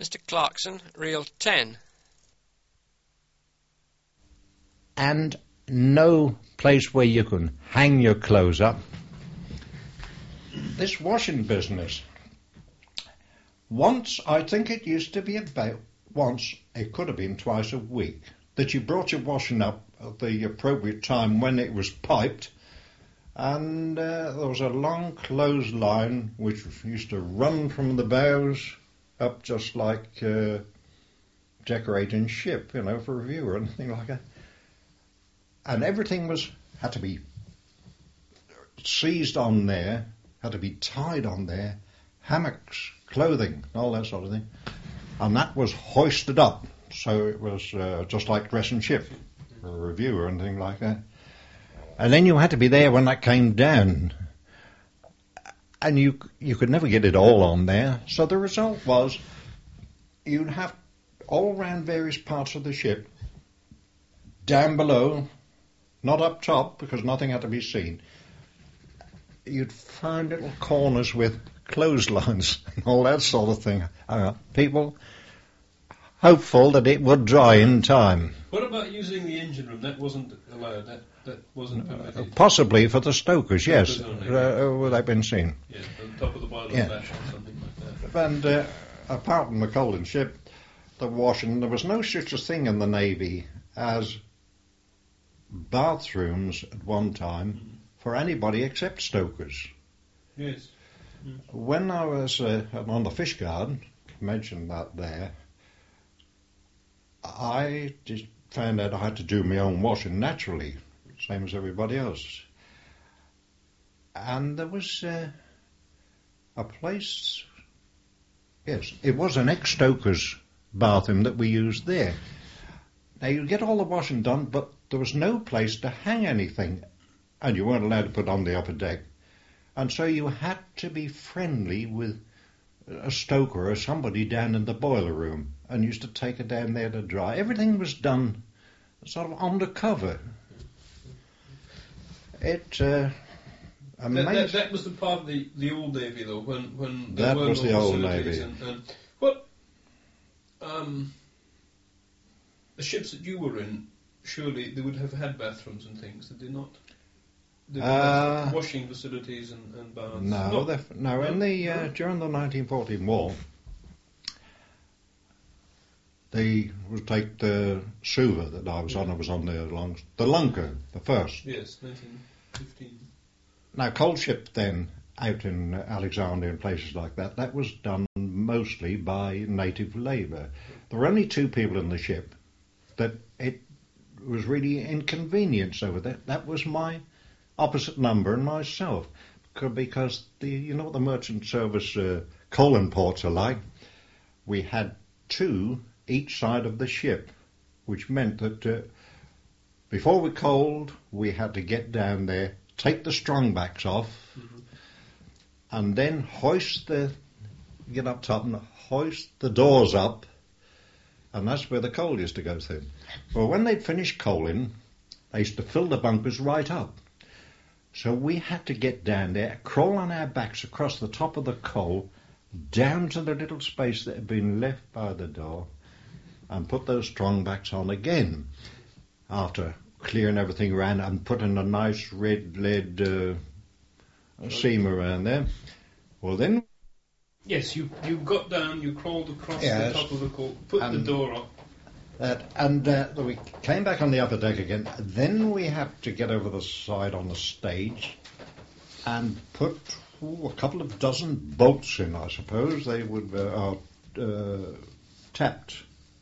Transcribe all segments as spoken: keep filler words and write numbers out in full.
Mister Clarkson, reel ten. And no place where you can hang your clothes up. This washing business. Once, I think it used to be about once, it could have been twice a week, that you brought your washing up at the appropriate time when it was piped, and uh, there was a long clothesline which used to run from the bows up just like uh, decorating ship, you know, for a view or anything like that. And everything was had to be seized on there, had to be tied on there, hammocks, clothing, all that sort of thing. And that was hoisted up, so it was uh, just like dressing ship for a review or anything like that. And then you had to be there when that came down. And you you could never get it all on there. So the result was you'd have all around various parts of the ship, down below, not up top because nothing had to be seen. You'd find little corners with clotheslines and all that sort of thing. Uh, people hopeful that it would dry in time. What about using the engine room? That wasn't allowed. That that wasn't permitted. Uh, possibly for the stokers, yes. Stokers uh, uh, they've been seen. Yes, on top of the boiler Yeah. bash or something like that. And uh, apart from the coaling ship, the washing, there was no such a thing in the Navy as bathrooms at one time mm-hmm. for anybody except stokers. Yes. Mm. When I was uh, on the fish guard, mentioned that there, I just found out I had to do my own washing naturally, same as everybody else. And there was uh, a place, yes, it was an ex-stoker's bathroom that we used there. Now you get all the washing done, but there was no place to hang anything, and you weren't allowed to put on the upper deck. And so you had to be friendly with a stoker or somebody down in the boiler room and used to take it down there to dry. Everything was done sort of undercover. It uh, amazed... that, that, that was the part of the, the old Navy, though, when, when there that were was no the old facilities. Navy. And, and what um, the ships that you were in, surely they would have had bathrooms and things, did they not? Did they Uh, have washing facilities and, and baths? No, no, no. In the uh, during the nineteen fourteen war, they would take the Suva that I was on. I was on the long, the Lunker, the first. Yes, nineteen fifteen. Now, coal ship then out in Alexandria and places like that, that was done mostly by native labour. There were only two people in the ship that it was really inconvenience over that. That was my opposite number and myself, because the you know what the merchant service uh, coal imports are like. We had two each side of the ship, which meant that uh, before we coaled, we had to get down there, take the strongbacks off, mm-hmm. and then hoist the get up top and hoist the doors up, and that's where the coal used to go through. Well, when they'd finished coaling, they used to fill the bunkers right up. So we had to get down there, crawl on our backs across the top of the coal, down to the little space that had been left by the door, and put those strongbacks on again, after clearing everything around and putting a nice red lead uh, seam around there. Well then... Yes, you, you got down, you crawled across yes, the top of the coal, put the door up. That, and uh, we came back on the upper deck again. Then we had to get over the side on the stage and put ooh, a couple of dozen bolts in, I suppose. They would uh, uh, tapped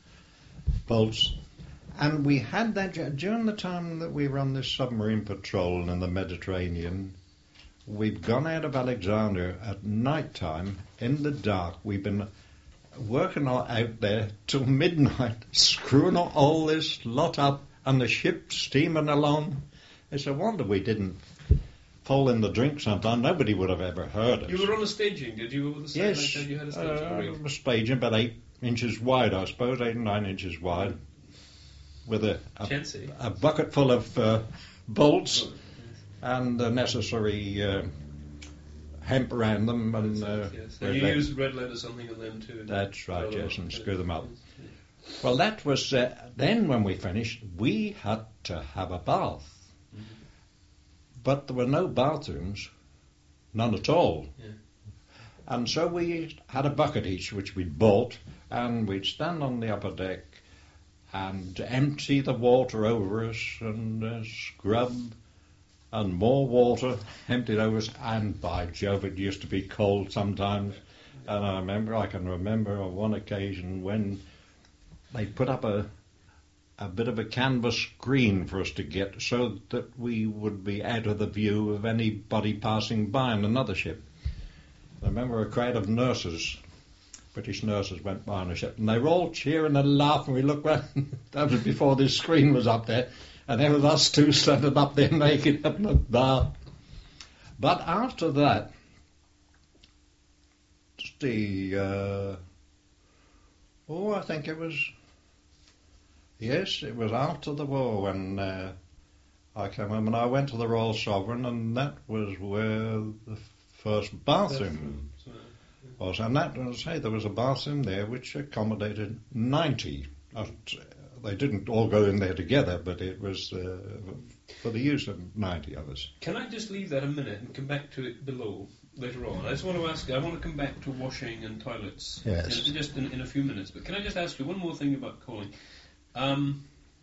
bolts. And we had that during the time that we were on this submarine patrol in the Mediterranean. We'd gone out of Alexandria at night time in the dark. We've been working out there till midnight, screwing all this lot up, and the ship steaming along. It's a wonder we didn't fall in the drink sometime. Nobody would have ever heard us. You were on a staging, did you? Over the side? Yes, Like you had a staging uh, a staging about eight inches wide, I suppose, eight or nine inches wide, with a a, a bucket full of uh, bolts and the necessary uh, hemp around them, and uh, yes. And you red use red lead or something on them too. That's right, Well, yes, and yes, screw them up. yes. Well, that was uh, then when we finished. We had to have a bath, Mhm. but there were no bathrooms, none at all. Yeah. And so we had a bucket each, which we'd bought, and we'd stand on the upper deck and empty the water over us and uh, scrub, and more water emptied over us. And by Jove, it used to be cold sometimes. And I remember, I can remember on one occasion when they put up a a bit of a canvas screen for us to get so that we would be out of the view of anybody passing by in another ship. I remember a crowd of nurses, British nurses, went by on a ship, and they were all cheering and laughing. We looked round. That was before this screen was up there, and there was us two standing up there naked up in the bar. But after that, the uh, oh, I think it was yes, it was after the war when uh, I came home, and I went to the Royal Sovereign, and that was where the first bathroom was, and that, as I say, there was a bathroom there which accommodated ninety. Not, they didn't all go in there together, but it was uh, for the use of ninety of us. Can I just leave that a minute and come back to it below later on? I just want to ask, I want to come back to washing and toilets Yes. in, just in, in a few minutes, but can I just ask you one more thing about coaling? Um,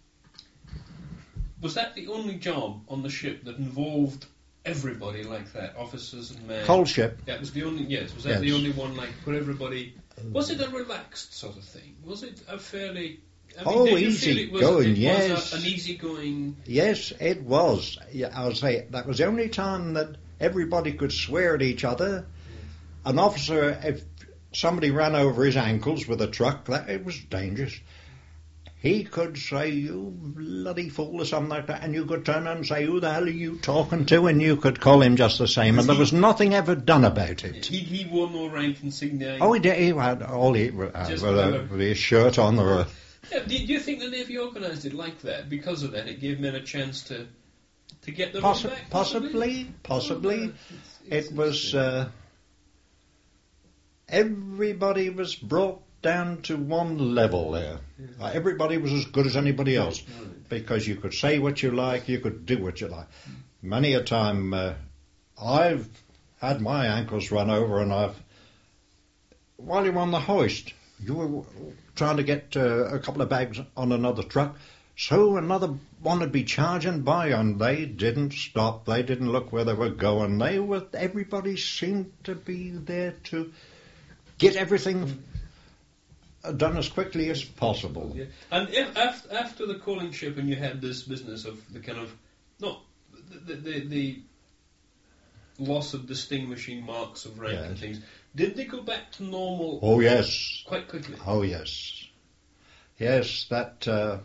was that the only job on the ship that involved everybody like that, officers and men? Coal ship. That was the only. Yes, was that Yes. the only one? Like for everybody. Was it a relaxed sort of thing? Was it a fairly? I mean, Oh, did you easy feel it was, going, it yes. Was a, an easy-going. Yes, it was. Yeah, I'll say that was the only time that everybody could swear at each other. An officer, if somebody ran over his ankles with a truck, that it was dangerous. He could say, "You bloody fool," or something like that, and you could turn around and say, "Who the hell are you talking to?" And you could call him just the same, and there was nothing ever done about it. He he wore no rank insignia. Oh, he did. He had all he uh, Just with, a, whatever. with his shirt on or a Yeah, do, do you think the Navy organised it like that? Because of that, it gave men a chance to to get the Possi- run back. possibly, possibly. Oh, it's- it's It was uh, everybody was brought down to one level there. Yeah. Uh, everybody was as good as anybody else Right. because you could say what you like, you could do what you like. Many a time uh, I've had my ankles run over, and I've while you're on the hoist, you were trying to get uh, a couple of bags on another truck. So another one would be charging by, and they didn't stop. They didn't look where they were going. They were. Everybody seemed to be there to get everything done as quickly as possible. Yeah. And if, after, after the coaling ship, and you had this business of the kind of not the the, the, the loss of distinguishing marks of rank and Yes. things, did they go back to normal Oh yes. quite quickly? Oh yes. Yes, that. Uh,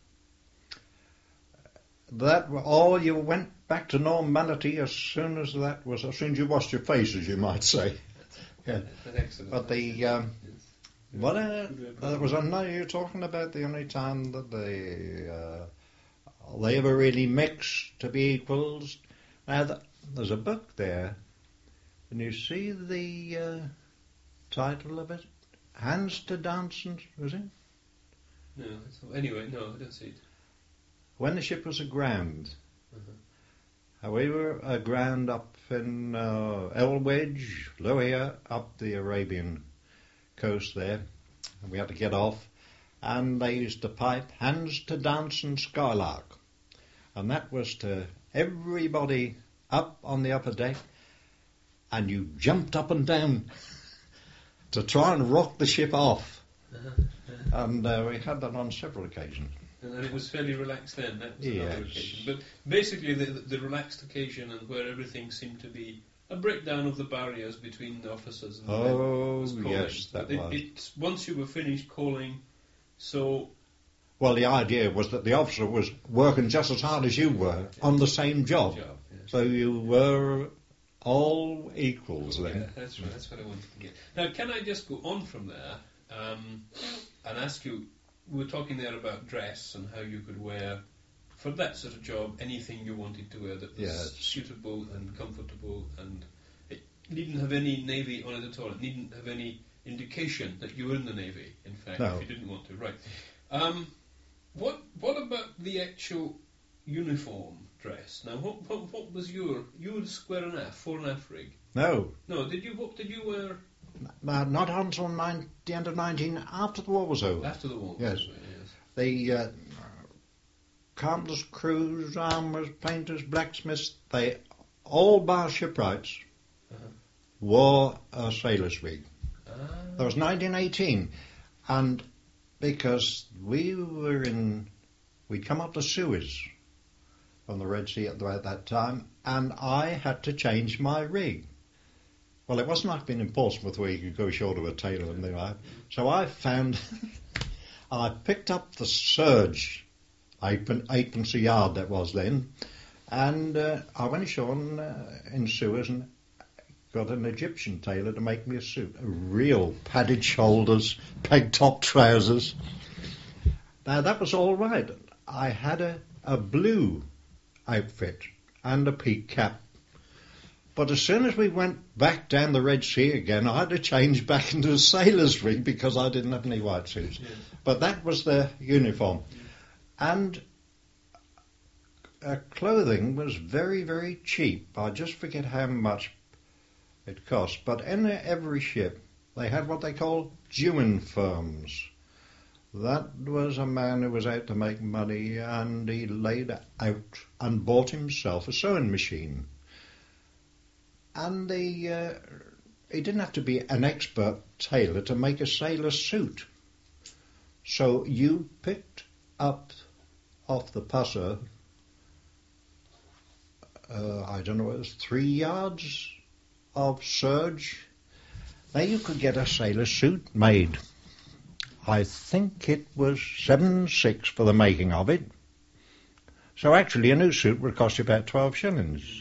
That all you went back to normality as soon as that was as soon as you washed your face, as you might say. Yeah. That's excellent. But the um, Yes. what uh, there was another you're talking about the only time that they uh, they ever really mixed to be equals. Now th- there's a book there, and you see the uh, title of it, Hands to Dancing, was it? No. It's, anyway, no, I don't see it. When the ship was aground. Uh-huh. We were aground up in uh, Elwedge, Luhia, up the Arabian coast there. And we had to get off. And they used to pipe Hands to Dance and Skylark. And that was to everybody up on the upper deck. And you jumped up and down to try and rock the ship off. Uh-huh. Uh-huh. And uh, we had that on several occasions. And it was fairly relaxed then. That was another Yes. occasion. But basically, the, the relaxed occasion and where everything seemed to be a breakdown of the barriers between the officers and the men Oh, was coaling. yes, that But it, was. It's once you were finished calling, so Well, the idea was that the officer was working just as hard as you were on the same job. job. Yes. So you were all equals Yeah, then. that's right. That's what I wanted to get. Now, can I just go on from there um, and ask you? We were talking there about dress and how you could wear, for that sort of job, anything you wanted to wear that was Yes. suitable and comfortable. And it, needn't have any navy on it at all. It needn't have any indication that you were in the navy. In fact, No. if you didn't want to, right? Um, what what about the actual uniform dress? Now, what what, what was your you were square and aft, fore and aft rig? No, No, did you what did you wear uh, not until nine, the end of nineteen, after the war was over. after the war? Yes. yes. The uh, carpenters, crews, armourers, painters, blacksmiths, they all bar shipwrights Uh-huh. wore a sailor's rig. Ah. That was nineteen eighteen, and because we were in, we'd come up to Suez from the Red Sea at the- at that time, and I had to change my rig. Well, it wasn't like being in Portsmouth where you could go ashore to a tailor and things like that. So I found, I picked up the Surge, eight- eightpence a yard that was then, and uh, I went ashore in, uh, in Suez and got an Egyptian tailor to make me a suit. A real padded shoulders, peg-top trousers. Now, that was all right. I had a, a blue outfit and a peak cap. But as soon as we went back down the Red Sea again, I had to change back into a sailor's rig because I didn't have any white suits. Yes. But that was the uniform. And uh, clothing was very, very cheap. I just forget how much it cost. But in every ship, they had what they call Jewin firms. That was a man who was out to make money, and he laid out and bought himself a sewing machine. And the, uh, he didn't have to be an expert tailor to make a sailor suit. So you picked up off the pusser, uh, I don't know, it was three yards of serge. Now you could get a sailor suit made. I think it was seven six for the making of it. So actually a new suit would cost you about twelve shillings.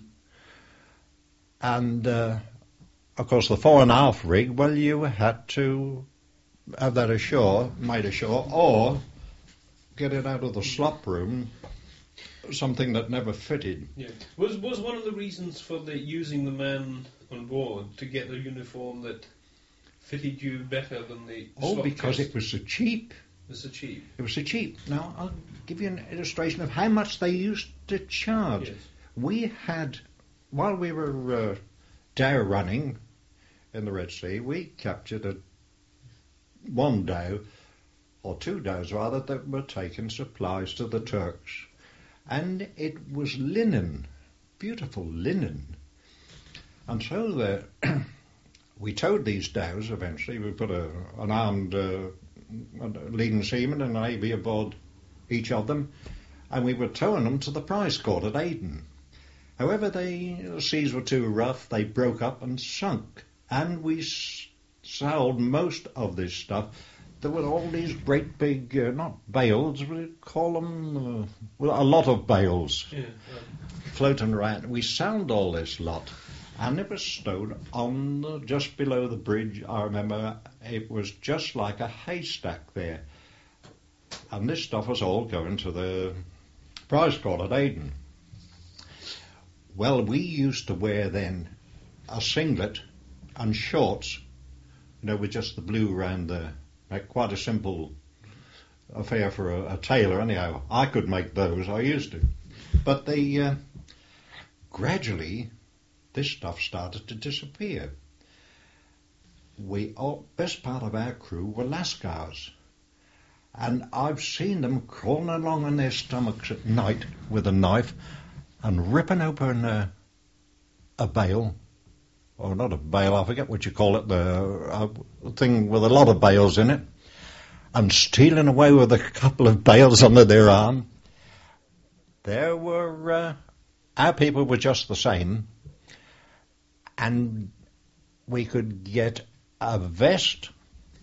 And, uh, of course, the fore and aft rig, well, you had to have that ashore, made ashore, or get it out of the slop room, something that never fitted. Yeah. Was was one of the reasons for the using the man on board to get a uniform that fitted you better than the Oh, slop because chest? it was so cheap. was so cheap. It was so cheap. Now, I'll give you an illustration of how much they used to charge. Yes. We had, while we were uh, dhow running in the Red Sea, we captured a, one dhow, or two dhows rather, that were taking supplies to the Turks. And it was linen, beautiful linen. And so the, we towed these dhows eventually. We put a, an armed uh, leading seaman and a navy aboard each of them, and we were towing them to the prize court at Aden. However, they, the seas were too rough, they broke up and sunk, and we s- sold most of this stuff. There were all these great big, uh, not bales, we call them, uh, well, a lot of bales Yeah. floating around. We sold all this lot, and it was stowed on the, just below the bridge. I remember it was just like a haystack there. And this stuff was all going to the prize court at Aden. Well, we used to wear then a singlet and shorts, you know, with just the blue round there. Like quite a simple affair for a, a tailor, anyhow. I could make those, I used to. But the uh, gradually, this stuff started to disappear. We all, best part of our crew were Lascars. And I've seen them crawling along on their stomachs at night with a knife and ripping open a, a bale, or not a bale, I forget what you call it, the uh, thing with a lot of bales in it, and stealing away with a couple of bales under their arm. There were, uh, our people were just the same, and we could get a vest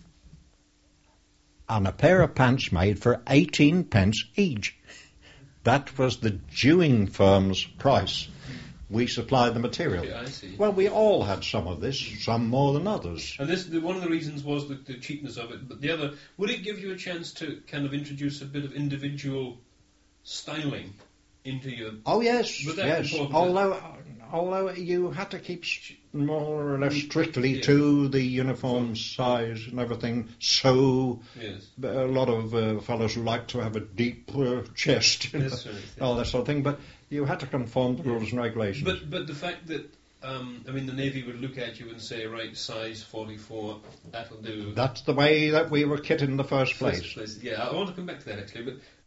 and a pair of pants made for eighteen pence each. That was the Jewing firm's price. We supplied the material. Yeah, I see. Well, we all had some of this, some more than others. And this, the, one of the reasons was the, the cheapness of it, but the other, would it give you a chance to kind of introduce a bit of individual styling into your... Oh yes, Was that yes. important? Although, although you had to keep more or less Mm, strictly yeah. to the uniform size and everything. So Yes. a lot of uh, fellows like to have a deep uh, chest, you know, That's right. all that sort of thing. But you had to conform to the Yeah. rules and regulations. But but the fact that um, I mean the Navy would look at you and say, right, size forty-four, that'll do. That's the way that we were kit in the first place. First place. Yeah, I want to come back to that actually, but